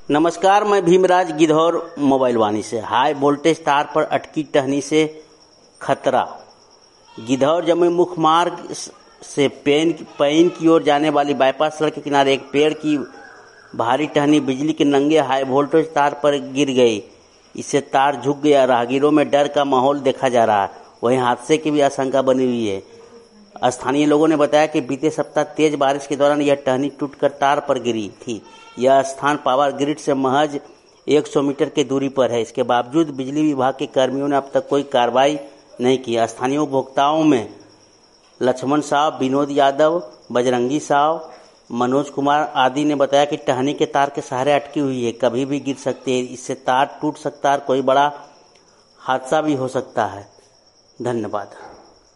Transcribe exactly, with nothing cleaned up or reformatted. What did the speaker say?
नमस्कार, मैं भीमराज गिद्धौर मोबाइल वाणी से। हाई वोल्टेज तार पर अटकी टहनी से खतरा। गिद्धौर जमुई मुख्य मार्ग से पेन पैन की ओर जाने वाली बाईपास सड़क के किनारे एक पेड़ की भारी टहनी बिजली के नंगे हाई वोल्टेज तार पर गिर गई। इससे तार झुक गया। राहगीरों में डर का माहौल देखा जा रहा है। वहीं हादसे की भी आशंका बनी हुई है। स्थानीय लोगों ने बताया कि बीते सप्ताह तेज बारिश के दौरान यह टहनी टूटकर तार पर गिरी थी। यह स्थान पावर ग्रिड से महज सौ मीटर की दूरी पर है। इसके बावजूद बिजली विभाग के कर्मियों ने अब तक कोई कार्रवाई नहीं की। स्थानीय उपभोक्ताओं में लक्ष्मण साव, विनोद यादव, बजरंगी साव, मनोज कुमार आदि ने बताया कि टहनी के तार के सहारे अटकी हुई है, कभी भी गिर सकती है। इससे तार टूट सकता है और कोई बड़ा हादसा भी हो सकता है। धन्यवाद।